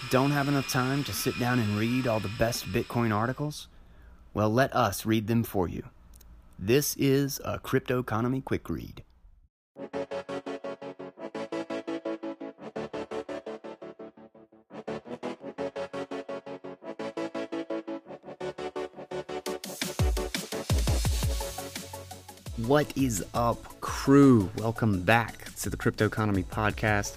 Don't have enough time to sit down and read all the best Bitcoin articles? Well, let us read them for you. This is a Crypto Economy Quick Read. What is up, crew? Welcome back to the Crypto Economy Podcast.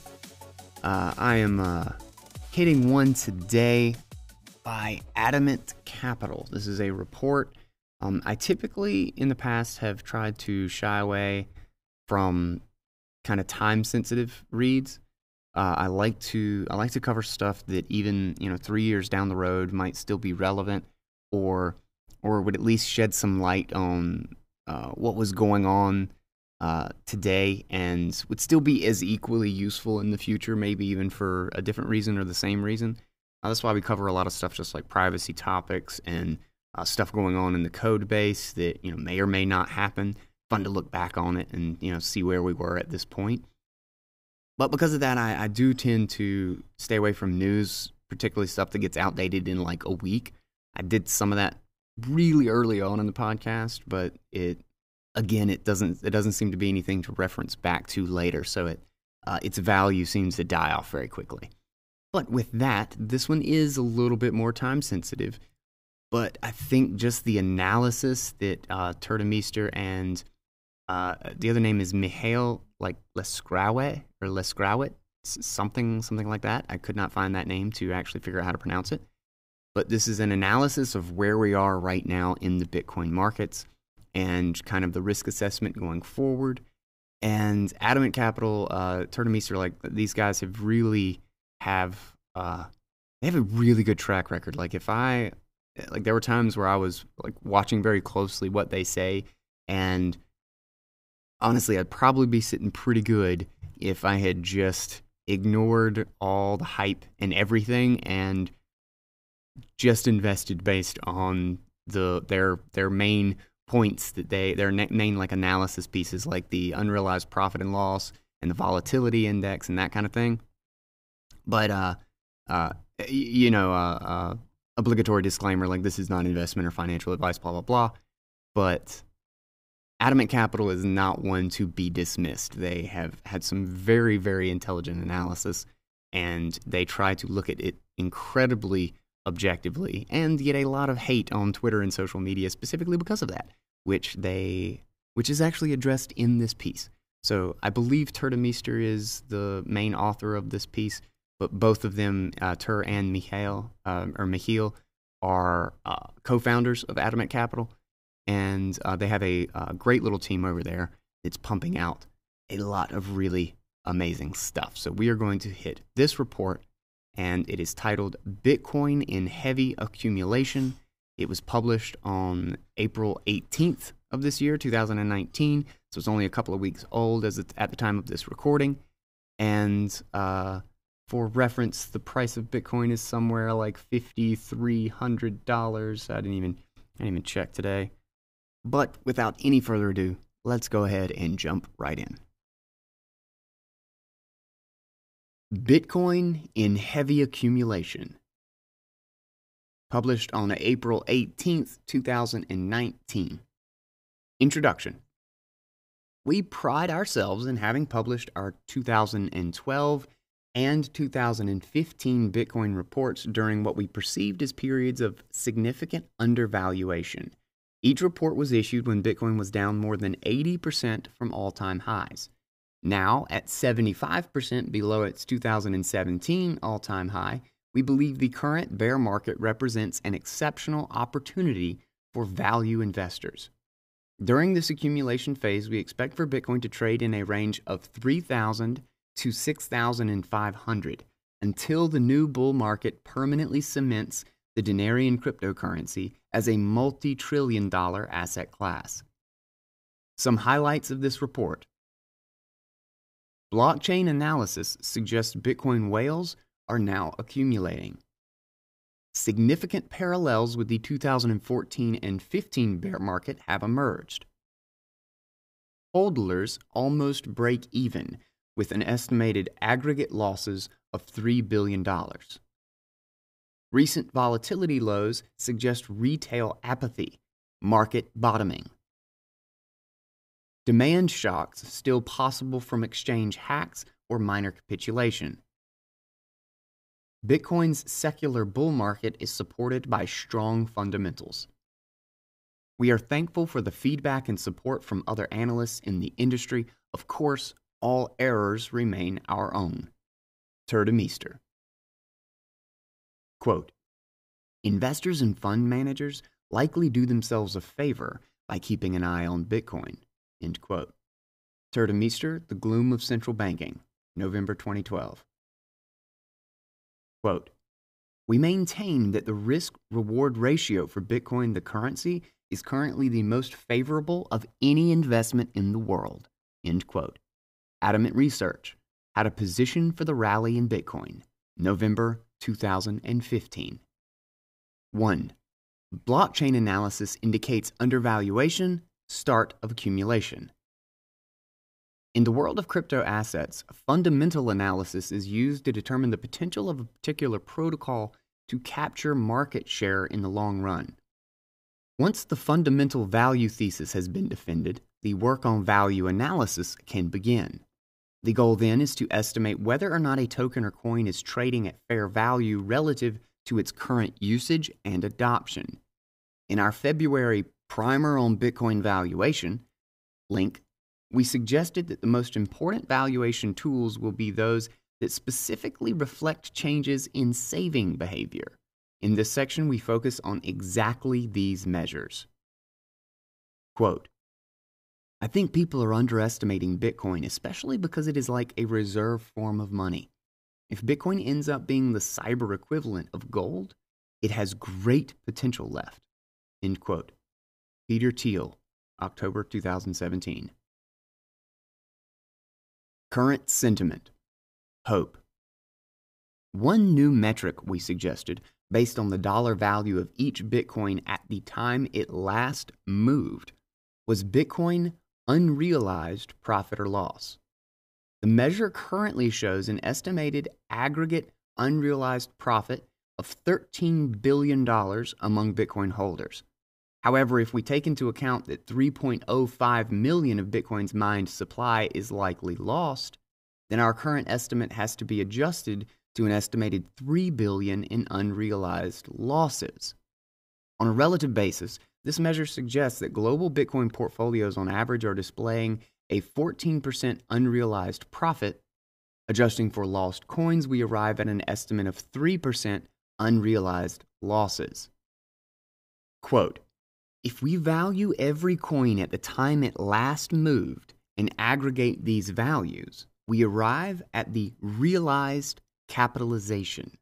I am hitting one today by Adamant Capital. This is a report. I typically, in the past, have tried to shy away from kind of time-sensitive reads. I like to cover stuff that even 3 years down the road might still be relevant, or would at least shed some light on what was going on today, and would still be as equally useful in the future, maybe even for a different reason or the same reason. That's why we cover a lot of stuff just like privacy topics and stuff going on in the code base that may or may not happen. Fun to look back on it and see where we were at this point. But because of that, I do tend to stay away from news, particularly stuff that gets outdated in like a week. I did some of that really early on in the podcast, but it doesn't seem to be anything to reference back to later, so its value seems to die off very quickly. But with that, this one is a little bit more time sensitive, but I think just the analysis that Turdemeester and the other name is Michael Lescrawet, something like that. I could not find that name to actually figure out how to pronounce it. But this is an analysis of where we are right now in the Bitcoin markets and kind of the risk assessment going forward. And Adamant Capital, Turdemeester, these guys have they have a really good track record. There were times where I was watching very closely what they say, and honestly, I'd probably be sitting pretty good if I had just ignored all the hype and everything and just invested based on their main points that their main analysis pieces, like the unrealized profit and loss and the volatility index and that kind of thing. But obligatory disclaimer, this is not investment or financial advice, blah blah blah. But Adamant Capital is not one to be dismissed. They have had some very, very intelligent analysis, and they try to look at it incredibly objectively, and get a lot of hate on Twitter and social media specifically because of that, which is actually addressed in this piece. So I believe Turdemeester is the main author of this piece, but both of them, Tur and Michael, are co-founders of Adamant Capital, and they have a great little team over there that's pumping out a lot of really amazing stuff. So we are going to hit this report, and it is titled Bitcoin in Heavy Accumulation. It was published on April 18th of this year, 2019, so it's only a couple of weeks old at the time of this recording. And for reference, the price of Bitcoin is somewhere like $5,300. I didn't even check today. But without any further ado, let's go ahead and jump right in. Bitcoin in Heavy Accumulation. Published on April 18th, 2019. Introduction. We pride ourselves in having published our 2012 and 2015 Bitcoin reports during what we perceived as periods of significant undervaluation. Each report was issued when Bitcoin was down more than 80% from all-time highs. Now, at 75% below its 2017 all-time high, we believe the current bear market represents an exceptional opportunity for value investors. During this accumulation phase, we expect for Bitcoin to trade in a range of 3,000 to 6,500 until the new bull market permanently cements the Denarian cryptocurrency as a multi-trillion-dollar asset class. Some highlights of this report. Blockchain analysis suggests Bitcoin whales are now accumulating. Significant parallels with the 2014 and 15 bear market have emerged. Hodlers almost break even with an estimated aggregate losses of $3 billion. Recent volatility lows suggest retail apathy, market bottoming. Demand shocks still possible from exchange hacks or minor capitulation. Bitcoin's secular bull market is supported by strong fundamentals. We are thankful for the feedback and support from other analysts in the industry. Of course, all errors remain our own. Tuur Demeester. Quote, investors and fund managers likely do themselves a favor by keeping an eye on Bitcoin. End quote. Tuur Demeester, The Gloom of Central Banking, November 2012. Quote, we maintain that the risk-reward ratio for Bitcoin, the currency, is currently the most favorable of any investment in the world. End quote. Adamant Research, How to Position for the Rally in Bitcoin, November 2015. 1. Blockchain analysis indicates undervaluation, start of accumulation. In the world of crypto assets, fundamental analysis is used to determine the potential of a particular protocol to capture market share in the long run. Once the fundamental value thesis has been defended, the work on value analysis can begin. The goal then is to estimate whether or not a token or coin is trading at fair value relative to its current usage and adoption. In our February primer on Bitcoin valuation link, we suggested that the most important valuation tools will be those that specifically reflect changes in saving behavior. In this section, we focus on exactly these measures. Quote, I think people are underestimating Bitcoin, especially because it is like a reserve form of money. If Bitcoin ends up being the cyber equivalent of gold, it has great potential left. End quote. Peter Thiel, October 2017. Current sentiment. Hope. One new metric we suggested, based on the dollar value of each Bitcoin at the time it last moved, was Bitcoin unrealized profit or loss. The measure currently shows an estimated aggregate unrealized profit of $13 billion among Bitcoin holders. However, if we take into account that 3.05 million of Bitcoin's mined supply is likely lost, then our current estimate has to be adjusted to an estimated $3 billion in unrealized losses. On a relative basis, this measure suggests that global Bitcoin portfolios on average are displaying a 14% unrealized profit. Adjusting for lost coins, we arrive at an estimate of 3% unrealized losses. Quote, if we value every coin at the time it last moved and aggregate these values, we arrive at the realized capitalization.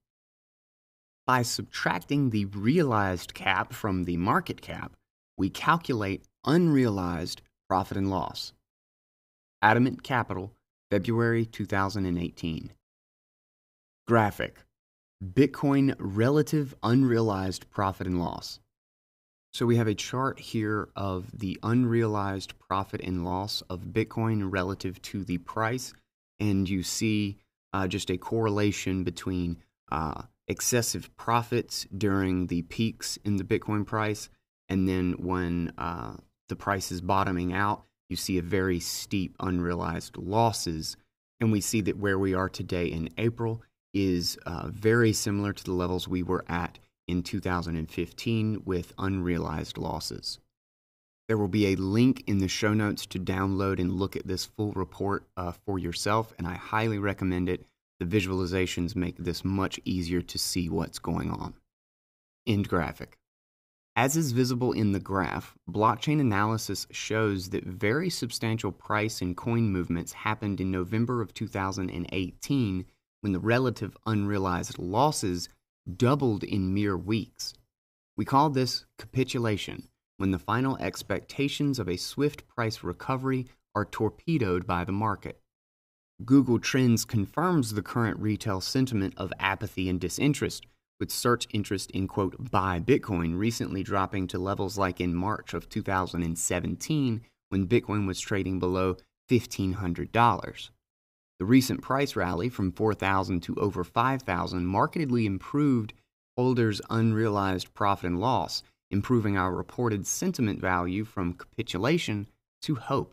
By subtracting the realized cap from the market cap, we calculate unrealized profit and loss. Adamant Capital, February 2018. Graphic. Bitcoin relative unrealized profit and loss. So we have a chart here of the unrealized profit and loss of Bitcoin relative to the price, and you see just a correlation between excessive profits during the peaks in the Bitcoin price, and then when the price is bottoming out, you see a very steep unrealized losses, and we see that where we are today in April is very similar to the levels we were at in 2015 with unrealized losses. There will be a link in the show notes to download and look at this full report for yourself, and I highly recommend it. The visualizations make this much easier to see what's going on. End graphic. As is visible in the graph, blockchain analysis shows that very substantial price and coin movements happened in November of 2018 when the relative unrealized losses doubled in mere weeks. We call this capitulation, when the final expectations of a swift price recovery are torpedoed by the market. Google Trends confirms the current retail sentiment of apathy and disinterest, with search interest in, quote, buy Bitcoin recently dropping to levels like in March of 2017 when Bitcoin was trading below $1,500. The recent price rally from $4,000 to over $5,000 markedly improved holders' unrealized profit and loss, improving our reported sentiment value from capitulation to hope.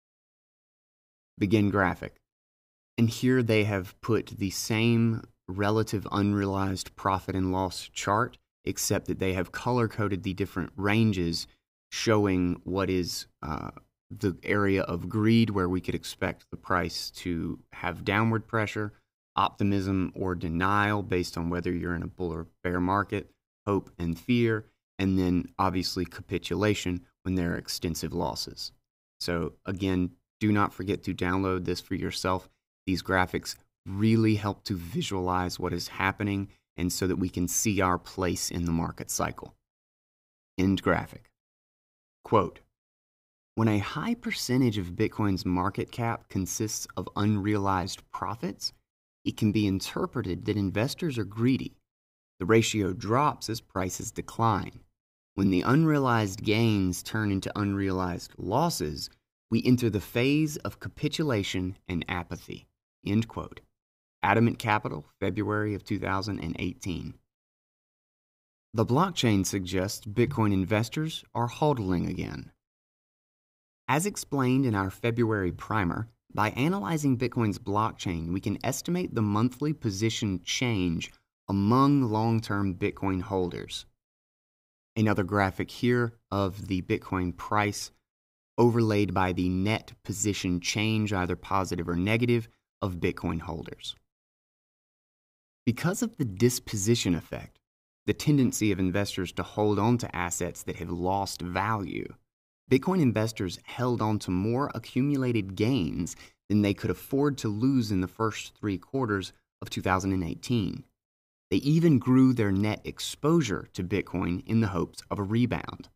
Begin graphic. And here they have put the same relative unrealized profit and loss chart, except that they have color-coded the different ranges, showing what is the area of greed where we could expect the price to have downward pressure, optimism or denial based on whether you're in a bull or bear market, hope and fear, and then obviously capitulation when there are extensive losses. So again, do not forget to download this for yourself. These graphics really help to visualize what is happening and so that we can see our place in the market cycle. End graphic. Quote, when a high percentage of Bitcoin's market cap consists of unrealized profits, it can be interpreted that investors are greedy. The ratio drops as prices decline. When the unrealized gains turn into unrealized losses, we enter the phase of capitulation and apathy. End quote. Adamant Capital, February of 2018. The blockchain suggests Bitcoin investors are hodling again. As explained in our February primer, by analyzing Bitcoin's blockchain, we can estimate the monthly position change among long-term Bitcoin holders. Another graphic here of the Bitcoin price overlaid by the net position change, either positive or negative, of Bitcoin holders. Because of the disposition effect, the tendency of investors to hold on to assets that have lost value, Bitcoin investors held on to more accumulated gains than they could afford to lose in the first 3 quarters of 2018. They even grew their net exposure to Bitcoin in the hopes of a rebound.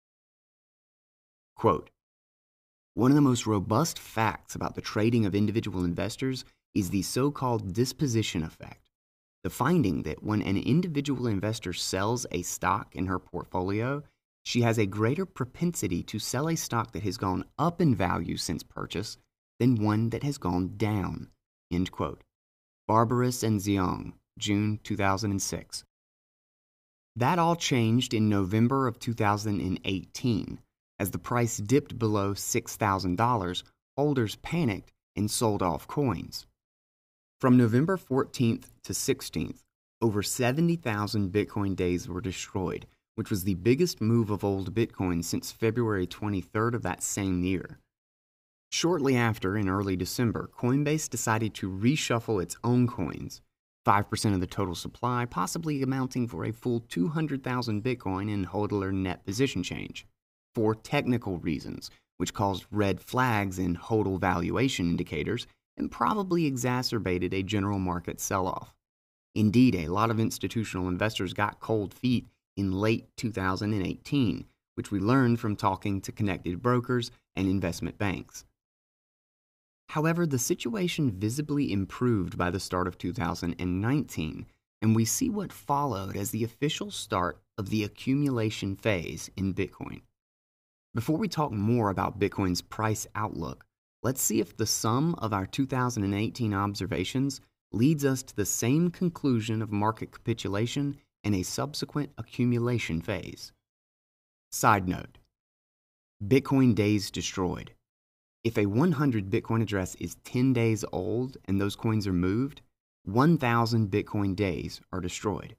Quote, one of the most robust facts about the trading of individual investors is the so-called disposition effect. The finding that when an individual investor sells a stock in her portfolio, she has a greater propensity to sell a stock that has gone up in value since purchase than one that has gone down. End quote. Barbaras and Xiong, June 2006. That all changed in November of 2018. As the price dipped below $6,000, holders panicked and sold off coins. From November 14th to 16th, over 70,000 Bitcoin days were destroyed, which was the biggest move of old Bitcoin since February 23rd of that same year. Shortly after, in early December, Coinbase decided to reshuffle its own coins, 5% of the total supply, possibly amounting for a full 200,000 Bitcoin in hodler net position change, for technical reasons, which caused red flags in hodl valuation indicators and probably exacerbated a general market sell-off. Indeed, a lot of institutional investors got cold feet in late 2018, which we learned from talking to connected brokers and investment banks. However, the situation visibly improved by the start of 2019, and we see what followed as the official start of the accumulation phase in Bitcoin. Before we talk more about Bitcoin's price outlook, let's see if the sum of our 2018 observations leads us to the same conclusion of market capitulation and a subsequent accumulation phase. Side note, Bitcoin days destroyed. If a 100 Bitcoin address is 10 days old and those coins are moved, 1,000 Bitcoin days are destroyed.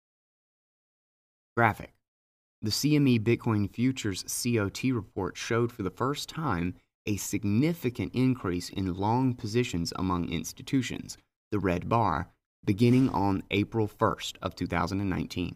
Graphic. The CME Bitcoin Futures COT report showed for the first time a significant increase in long positions among institutions, the red bar, beginning on April 1st of 2019.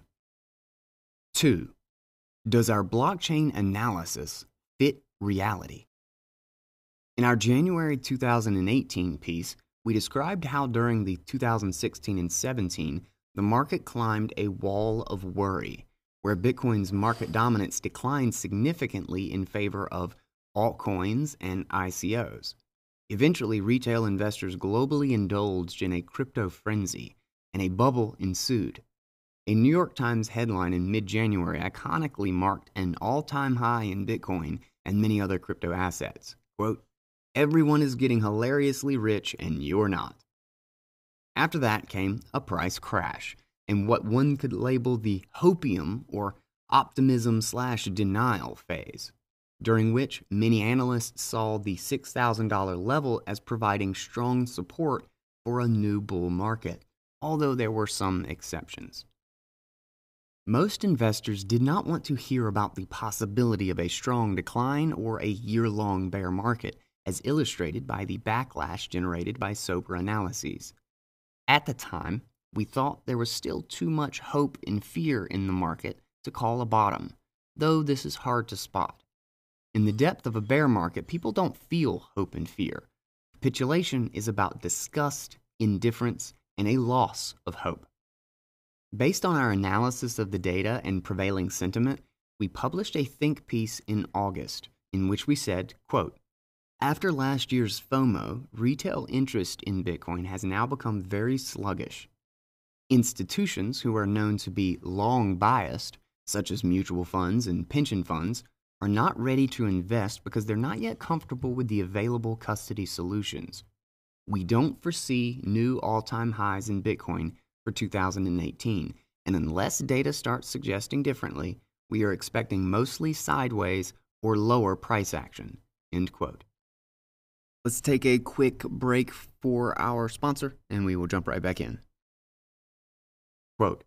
2. Does our blockchain analysis fit reality? In our January 2018 piece, we described how during the 2016 and 17, the market climbed a wall of worry, where Bitcoin's market dominance declined significantly in favor of altcoins and ICOs. Eventually, retail investors globally indulged in a crypto frenzy, and a bubble ensued. A New York Times headline in mid-January iconically marked an all-time high in Bitcoin and many other crypto assets. Quote, "Everyone is getting hilariously rich and you're not." After that came a price crash, and what one could label the hopium or optimism/denial phase, during which many analysts saw the $6,000 level as providing strong support for a new bull market, although there were some exceptions. Most investors did not want to hear about the possibility of a strong decline or a year-long bear market, as illustrated by the backlash generated by sober analyses. At the time, we thought there was still too much hope and fear in the market to call a bottom, though this is hard to spot. In the depth of a bear market, people don't feel hope and fear. Capitulation is about disgust, indifference, and a loss of hope. Based on our analysis of the data and prevailing sentiment, we published a think piece in August in which we said, quote, "After last year's FOMO, retail interest in Bitcoin has now become very sluggish. Institutions who are known to be long biased, such as mutual funds and pension funds, are not ready to invest because they're not yet comfortable with the available custody solutions. We don't foresee new all-time highs in Bitcoin for 2018, and unless data starts suggesting differently, we are expecting mostly sideways or lower price action." End quote. Let's take a quick break for our sponsor, and we will jump right back in. Quote,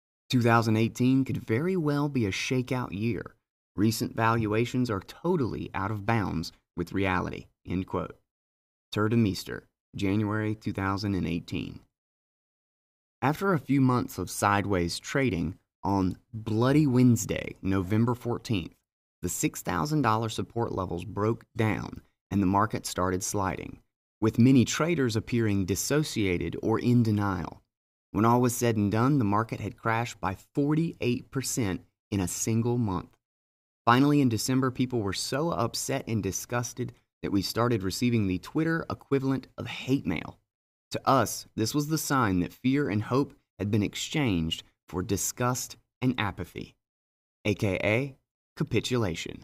2018 could very well be a shakeout year. Recent valuations are totally out of bounds with reality. End quote. Tuur Demeester, January 2018. After a few months of sideways trading, on Bloody Wednesday, November 14th, the $6,000 support levels broke down and the market started sliding, with many traders appearing dissociated or in denial. When all was said and done, the market had crashed by 48% in a single month. Finally, in December, people were so upset and disgusted that we started receiving the Twitter equivalent of hate mail. To us, this was the sign that fear and hope had been exchanged for disgust and apathy, aka capitulation.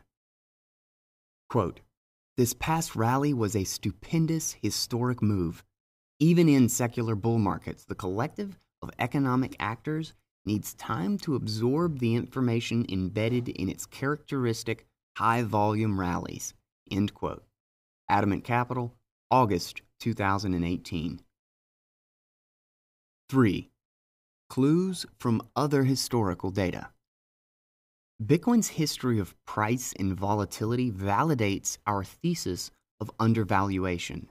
Quote, "This past rally was a stupendous, historic move. Even in secular bull markets, the collective of economic actors needs time to absorb the information embedded in its characteristic high-volume rallies." End quote. Adamant Capital, August 2018. 3. Clues from other historical data. Bitcoin's history of price and volatility validates our thesis of undervaluation.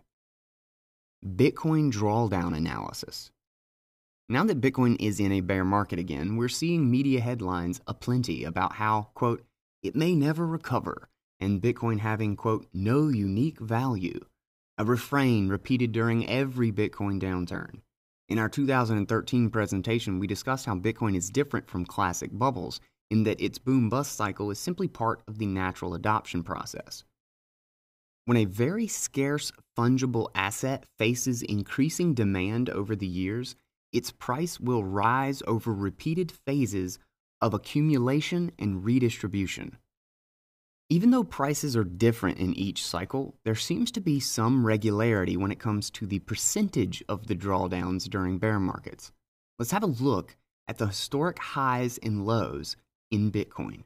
Bitcoin drawdown analysis. Now that Bitcoin is in a bear market again, we're seeing media headlines aplenty about how, quote, "it may never recover," and Bitcoin having, quote, "no unique value," a refrain repeated during every Bitcoin downturn. In our 2013 presentation, we discussed how Bitcoin is different from classic bubbles in that its boom-bust cycle is simply part of the natural adoption process. When a very scarce fungible asset faces increasing demand over the years, its price will rise over repeated phases of accumulation and redistribution. Even though prices are different in each cycle, there seems to be some regularity when it comes to the percentage of the drawdowns during bear markets. Let's have a look at the historic highs and lows in Bitcoin.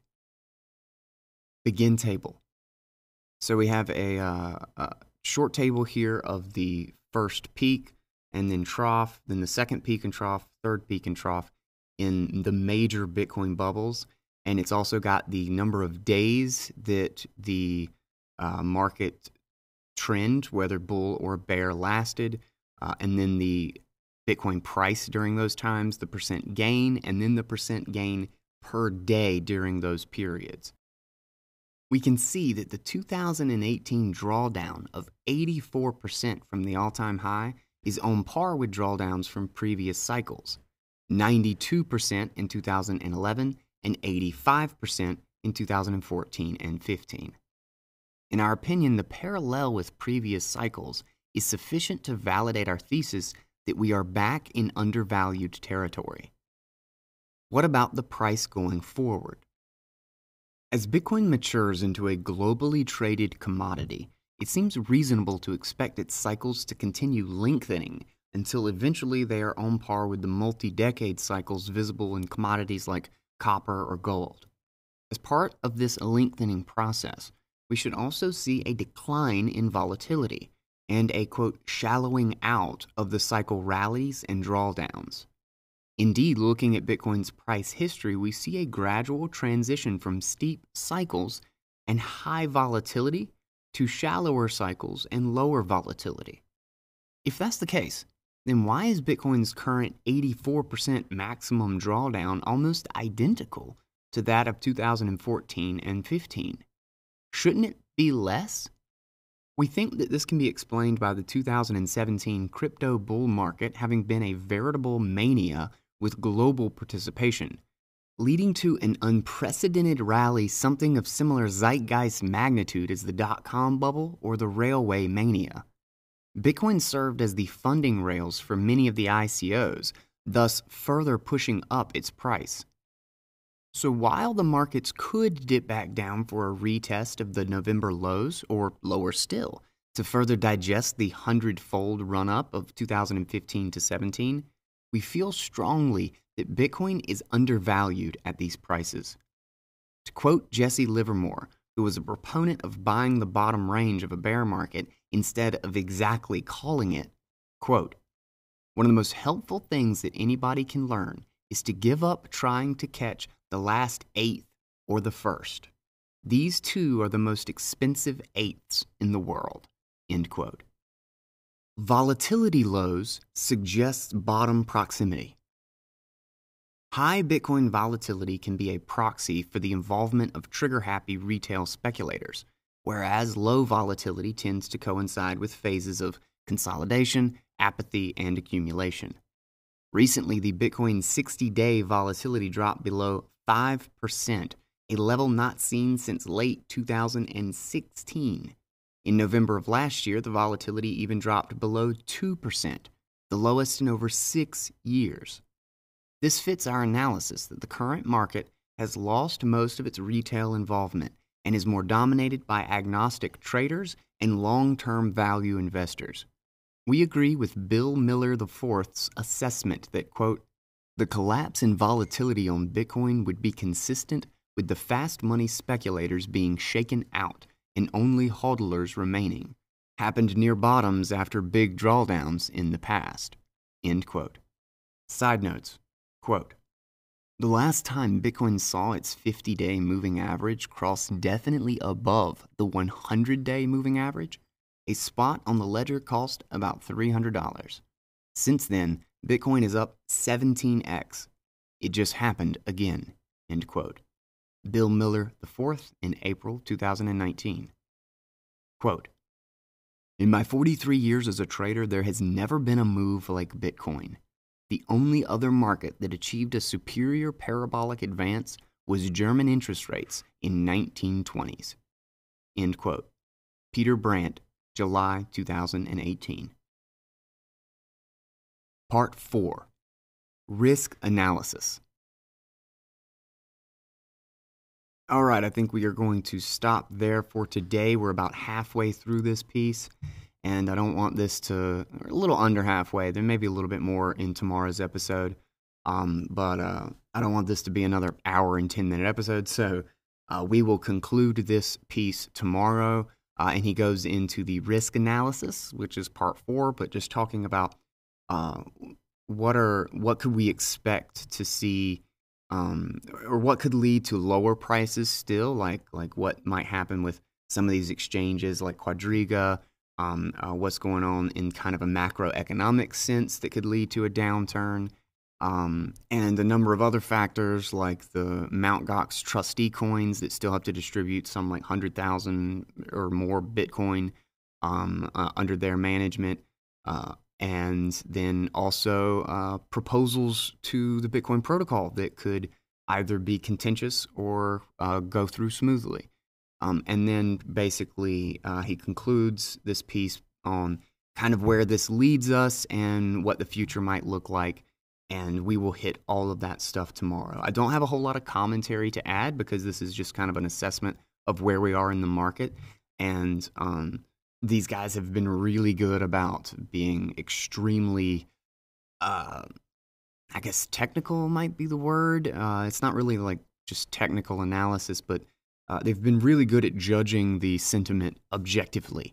Begin table. So we have a short table here of the first peak and then trough, then the second peak and trough, third peak and trough in the major Bitcoin bubbles. And it's also got the number of days that the market trend, whether bull or bear, lasted, and then the Bitcoin price during those times, the percent gain, and then the percent gain per day during those periods. We can see that the 2018 drawdown of 84% from the all-time high is on par with drawdowns from previous cycles, 92% in 2011, and 85% in 2014 and 15. In our opinion, the parallel with previous cycles is sufficient to validate our thesis that we are back in undervalued territory. What about the price going forward? As Bitcoin matures into a globally traded commodity, it seems reasonable to expect its cycles to continue lengthening until eventually they are on par with the multi-decade cycles visible in commodities like copper or gold. As part of this lengthening process, we should also see a decline in volatility and a, quote, shallowing out of the cycle rallies and drawdowns. Indeed, looking at Bitcoin's price history, we see a gradual transition from steep cycles and high volatility to shallower cycles and lower volatility. If that's the case, then why is Bitcoin's current 84% maximum drawdown almost identical to that of 2014 and 15? Shouldn't it be less? We think that this can be explained by the 2017 crypto bull market having been a veritable mania with global participation, leading to an unprecedented rally something of similar zeitgeist magnitude as the dot-com bubble or the railway mania. Bitcoin served as the funding rails for many of the ICOs, thus further pushing up its price. So while the markets could dip back down for a retest of the November lows, or lower still, to further digest the 100-fold run-up of 2015 to 17, we feel strongly that Bitcoin is undervalued at these prices. To quote Jesse Livermore, who was a proponent of buying the bottom range of a bear market instead of exactly calling it, quote, "One of the most helpful things that anybody can learn is to give up trying to catch the last eighth or the first. These two are the most expensive eighths in the world," end quote. Volatility lows suggests bottom proximity. High Bitcoin volatility can be a proxy for the involvement of trigger-happy retail speculators, whereas low volatility tends to coincide with phases of consolidation, apathy, and accumulation. Recently, the Bitcoin 60-day volatility dropped below 5%, a level not seen since late 2016. In November of last year, the volatility even dropped below 2%, the lowest in over 6 years. This fits our analysis that the current market has lost most of its retail involvement and is more dominated by agnostic traders and long-term value investors. We agree with Bill Miller IV's assessment that, quote, "The collapse in volatility on Bitcoin would be consistent with the fast money speculators being shaken out and only hodlers remaining, happened near bottoms after big drawdowns in the past," end quote. Side notes, quote, "The last time Bitcoin saw its 50-day moving average cross definitely above the 100-day moving average, a spot on the ledger cost about $300. Since then, Bitcoin is up 17x. It just happened again," end quote. Bill Miller IV in April 2019. Quote, "In my 43 years as a trader, there has never been a move like Bitcoin. The only other market that achieved a superior parabolic advance was German interest rates in 1920s. End quote. Peter Brandt, July 2018. Part 4. Risk Analysis. All right, I think we are going to stop there for today. We're about halfway through this piece, and I don't want this to, a little under halfway. There may be a little bit more in tomorrow's episode, but I don't want this to be another hour and 10-minute episode, so we will conclude this piece tomorrow, and he goes into the risk analysis, which is part 4, but just talking about what could we expect to see, or what could lead to lower prices still, like what might happen with some of these exchanges like Quadriga, what's going on in kind of a macroeconomic sense that could lead to a downturn, and a number of other factors like the Mt. Gox trustee coins that still have to distribute some like 100,000 or more Bitcoin under their management, and then also proposals to the Bitcoin protocol that could either be contentious or go through smoothly. And then basically he concludes this piece on kind of where this leads us and what the future might look like, and we will hit all of that stuff tomorrow. I don't have a whole lot of commentary to add because this is just kind of an assessment of where we are in the market, and these guys have been really good about being extremely, I guess technical might be the word. It's not really like just technical analysis, but they've been really good at judging the sentiment objectively.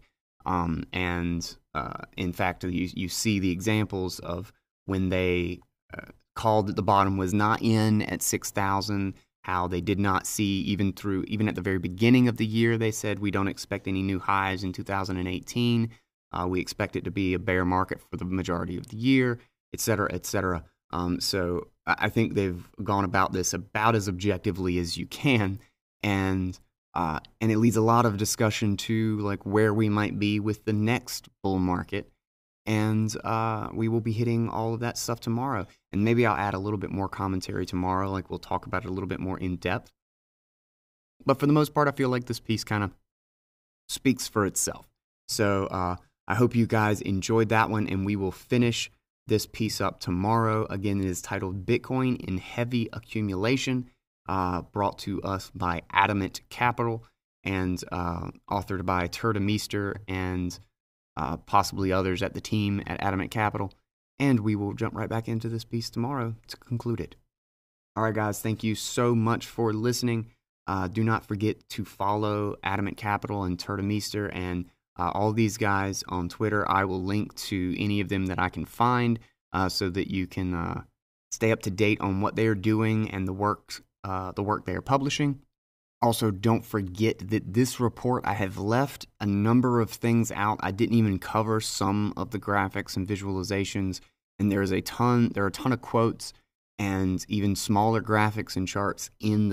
And in fact, you see the examples of when they called that the bottom was not in at 6,000, how they did not see even at the very beginning of the year, they said we don't expect any new highs in 2018. We expect it to be a bear market for the majority of the year, et cetera, et cetera. So I think they've gone about this about as objectively as you can, and it leads a lot of discussion to like where we might be with the next bull market, and we will be hitting all of that stuff tomorrow. And maybe I'll add a little bit more commentary tomorrow, like we'll talk about it a little bit more in depth. But for the most part, I feel like this piece kind of speaks for itself. So I hope you guys enjoyed that one, and we will finish this piece up tomorrow. Again, it is titled Bitcoin in Heavy Accumulation, brought to us by Adamant Capital and authored by Turda Meester and possibly others at the team at Adamant Capital. And we will jump right back into this piece tomorrow to conclude it. All right, guys, thank you so much for listening. Do not forget to follow Adamant Capital and Turda Meester and all these guys on Twitter. I will link to any of them that I can find so that you can stay up to date on what they are doing and the work they are publishing. Also, don't forget that this report, I have left a number of things out. I didn't even cover some of the graphics and visualizations, and there are a ton of quotes and even smaller graphics and charts in the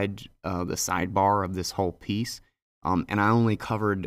sidebar of this whole piece. And I only covered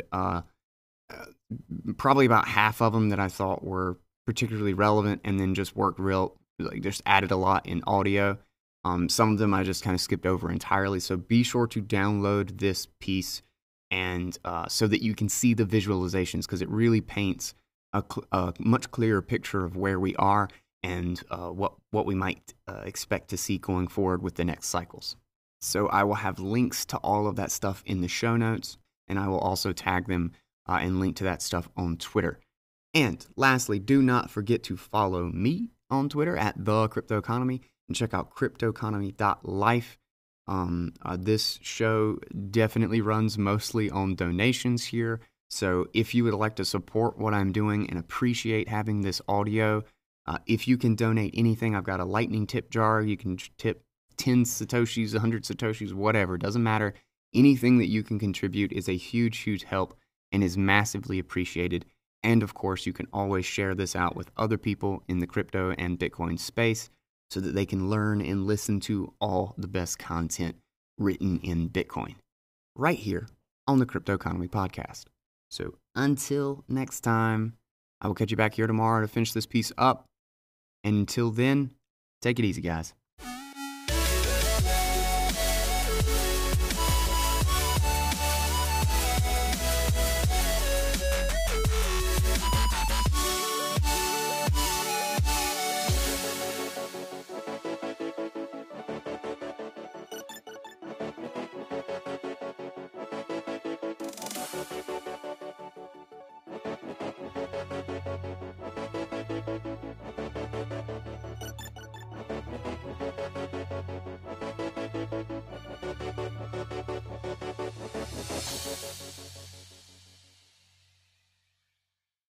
probably about half of them that I thought were particularly relevant, and then just just added a lot in audio. Some of them I just kind of skipped over entirely. So be sure to download this piece and so that you can see the visualizations, because it really paints a much clearer picture of where we are and what we might expect to see going forward with the next cycles. So I will have links to all of that stuff in the show notes, and I will also tag them and link to that stuff on Twitter. And lastly, do not forget to follow me on Twitter at The Crypto Economy and check out cryptoeconomy.life. This show definitely runs mostly on donations here. So if you would like to support what I'm doing and appreciate having this audio, if you can donate anything, I've got a lightning tip jar. You can tip 10 Satoshis, 100 Satoshis, whatever. Doesn't matter. Anything that you can contribute is a huge, huge help and is massively appreciated. And of course, you can always share this out with other people in the crypto and Bitcoin space so that they can learn and listen to all the best content written in Bitcoin right here on the Crypto Economy Podcast. So until next time, I will catch you back here tomorrow to finish this piece up. And until then, take it easy, guys.